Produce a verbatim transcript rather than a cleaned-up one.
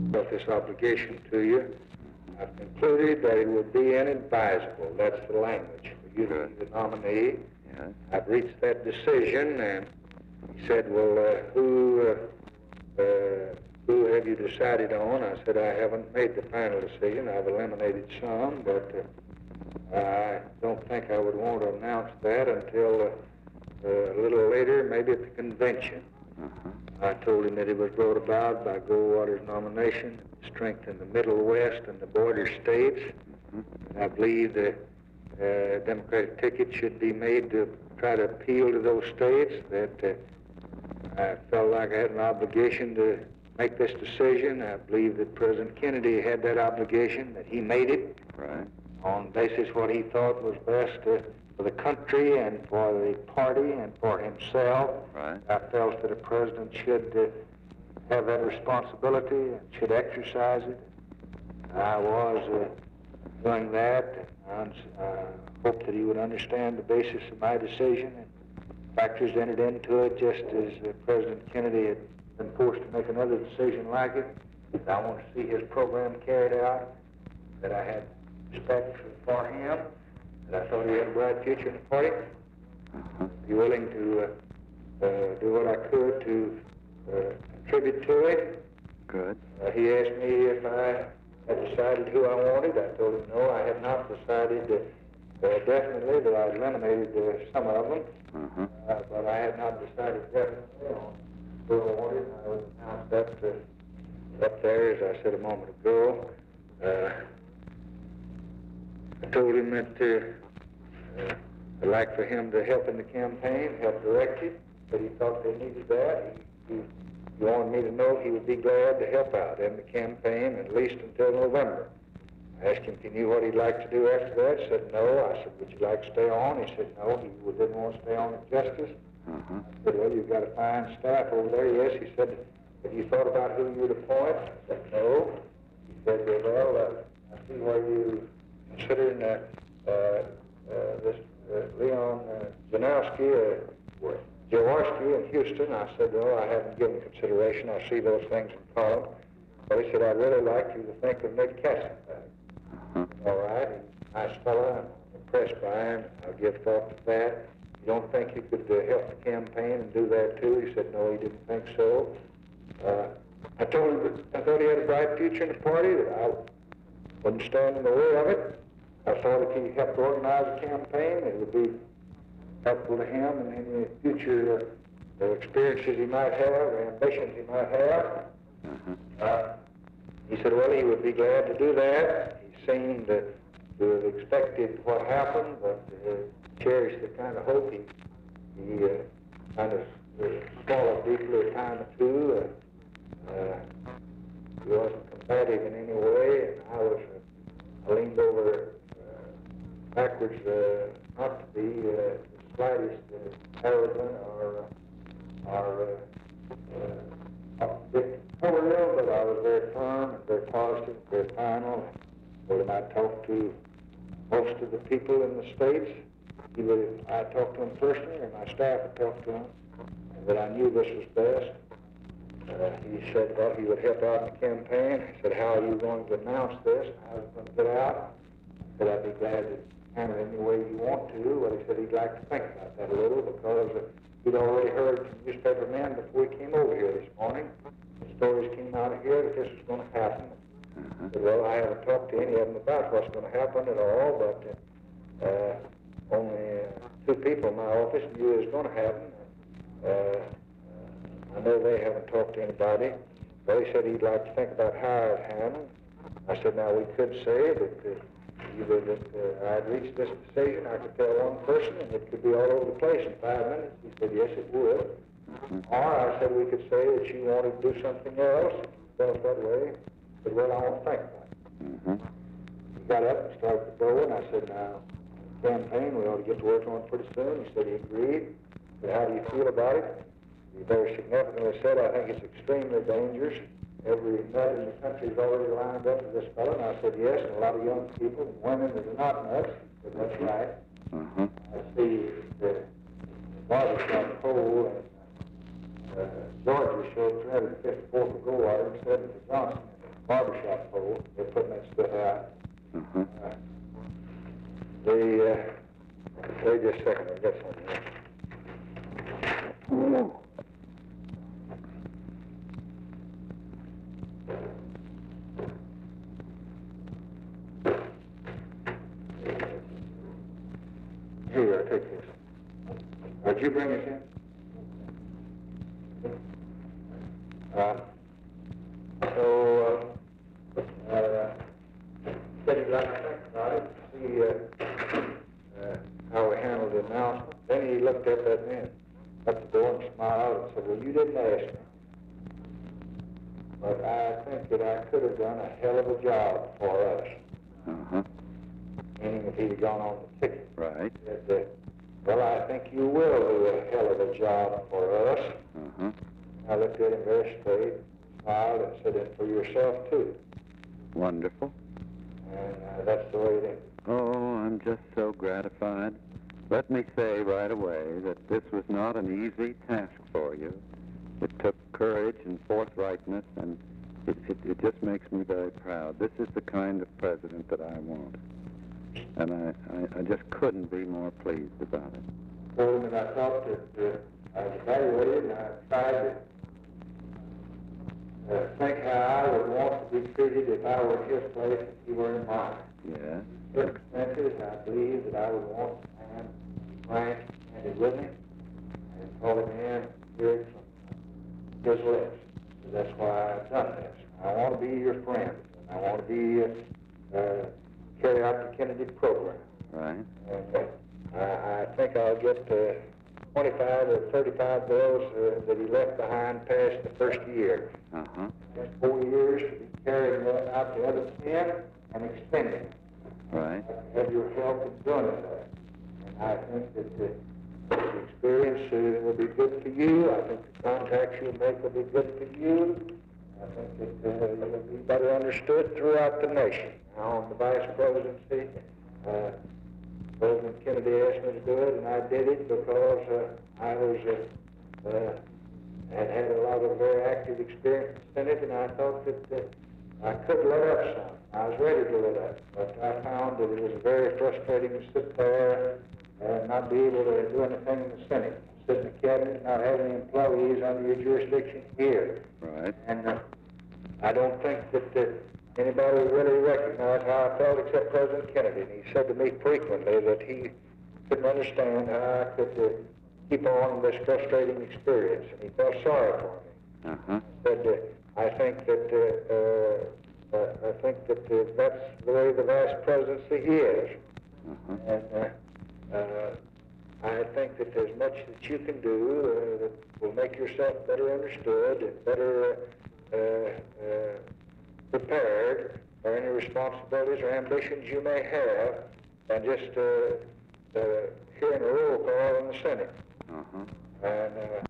felt this obligation to you. I've concluded that it would be inadvisable, that's the language, for you to be the nominee. Yes. I've reached that decision, and he said, well, uh, who, uh, uh, who have you decided on? I said, I haven't made the final decision. I've eliminated some, but uh, I don't think I would want to announce that until uh, uh, a little later, maybe at the convention. Uh-huh. I told him that it was brought about by Goldwater's nomination to strengthen the Middle West and the border states. Mm-hmm. I believe the uh, Democratic ticket should be made to try to appeal to those states, that uh, I felt like I had an obligation to make this decision. I believe that President Kennedy had that obligation, that he made it. Right. On basis what he thought was best uh, for the country and for the party and for himself. Right. I felt that a president should uh, have that responsibility and should exercise it. I was uh, doing that, and I uh, hoped that he would understand the basis of my decision and factors entered into it, just as uh, President Kennedy had been forced to make another decision like it. And I want to see his program carried out, that I had respect for him, that I thought he had a bright future in the party. Uh-huh. Be willing to uh, uh, do what I could to uh, contribute to it. Good. Uh, he asked me if I had decided who I wanted. I told him no, I had not decided uh, uh, definitely, that I eliminated uh, some of them. Uh-huh. Uh, but I had not decided definitely on who I wanted. I would announce that uh, up there, as I said a moment ago. Uh, I told him that uh, uh, I'd like for him to help in the campaign, help direct it, but he thought they needed that. He, he, he wanted me to know he would be glad to help out in the campaign, at least until November. I asked him if he knew what he'd like to do after that. He said no. I said, would you like to stay on? He said no, he didn't want to stay on at Justice. Uh-huh. I said, well, you've got a fine staff over there. Yes. He said, have you thought about who you would appoint? I said no. He said, well, uh, I see why you considering uh, uh, uh, this uh, Leon uh, Janowski, uh, Jaworski in Houston. I said, no, I haven't given consideration. I see those things in column. But he said, I'd really like you to think of Nick Kassenbach. Uh-huh. All right, nice fella. I'm impressed by him. I'll give thought to that. You don't think you could uh, help the campaign and do that too? He said, no, he didn't think so. Uh, I told him that I thought he had a bright future in the party, that I wouldn't stand in the way of it. I thought if he helped organize a campaign, it would be helpful to him and any future uh, experiences he might have, or ambitions he might have. Uh-huh. Uh, he said, well, he would be glad to do that. He seemed to, to have expected what happened, but uh, cherished the kind of hope. He, he uh, kind of uh, swallowed deeply a time or two. Uh, uh, he wasn't combative in any way, and I was, uh, I leaned over uh, backwards, uh, not to be uh, the slightest uh, arrogant or, uh, or uh, uh, dictatorial, but I was very firm and very positive, very final. Told him I talked to most of the people in the States. Either I talked to them personally or my staff had talked to them, and that I knew this was best. Uh, he said, well, he would help out in the campaign. I said, how are you going to announce this? How is it going to get out? I said, I'd be glad to handle it any way you want to. Well, he said he'd like to think about that a little, because uh, he'd already heard from newspaper men before he came over here this morning. The stories came out of here that this was going to happen. Uh-huh. I said, well, I haven't talked to any of them about what's going to happen at all, but uh, uh, only uh, two people in my office knew it was going to happen. Uh, I know they haven't talked to anybody. Well, he said he'd like to think about how it happened. I said, now, we could say that uh, either that uh, I'd reached this decision, I could tell one person, and it could be all over the place in five minutes. He said, yes, it would. Uh-huh. Or I said we could say that you wanted to do something else, felt that way. He said, well, I want to think about it. Uh-huh. He got up and started to go, and I said, now, campaign, we ought to get to work on it pretty soon. He said he agreed. I said, how do you feel about it? He very significantly said, I think it's extremely dangerous. Every nut in the country is already lined up for this fellow. And I said, yes, and a lot of young people and women that are not nuts. He said, that's right. Uh-huh. I see the barbershop poll in uh, Georgia showed three hundred fifty-four for Goldwater and seven for Johnson. barbershop pole. They're putting that stuff out. Uh-huh. Uh, the, uh, wait just a second, I've got something here. Here, I'll take this. Did you bring this in? Uh, so, uh, uh, said he'd like to think about it, see, uh, uh, how we handled the announcement. Then he looked up at me and at the door and smiled and said, well, you didn't ask me. But I think that I could have done a hell of a job for us. Uh-huh. Meaning if he'd gone on the ticket. Right. Said, uh, well, I think you will do a hell of a job for us. Uh-huh. I looked at him very straight, smiled, and said, and for yourself, too. Wonderful. And uh, that's the way it is. Oh, I'm just so gratified. Let me say right away that this was not an easy task for you. It took courage and forthrightness, and it, it, it just makes me very proud. This is the kind of president that I want. And I, I, I just couldn't be more pleased about it. Told him that I thought that uh, I evaluated and I tried to uh, think how I would want to be treated if I were in his place if he were in mine. Yes. Circumstances, I believe that I would want a man frank and candid with me and call him in and hear it from his lips. So that's why I've done this. I want to be your friend. I want to be uh, uh, carry out the Kennedy program. Right. And, uh, I, I think I'll get uh, twenty-five or thirty-five bills uh, that he left behind past the first year. Uh-huh. Next four years to be carrying that out the other ten and extending. Right. I have your help in doing that. And I think that uh, the experience uh, will be good for you. I think the contacts you'll make will be good for you. I think that uh, you'll be better understood throughout the nation. Now, on the vice presidency, uh, President Kennedy asked me to do it, and I did it because uh, I was uh, uh, had had a lot of very active experience in the Senate, and I thought that uh, I could let up some. I was ready to let up, but I found that it was very frustrating to sit there and not be able to do anything in the Senate. Sit in the cabinet, not have any employees under your jurisdiction here. Right. And uh, I don't think that uh, anybody would really recognize how I felt except President Kennedy. And he said to me frequently that he couldn't understand how I could uh, keep on this frustrating experience, and he felt sorry for me. Uh-huh. He said, uh, I think that uh, uh, uh, I think that uh, that's the way the vice presidency is. Uh-huh. And uh, uh, I think that there's much that you can do uh, that will make yourself better understood and better uh, uh, prepared for any responsibilities or ambitions you may have than just uh, uh, hearing a roll call in the Senate. Uh-huh. And uh,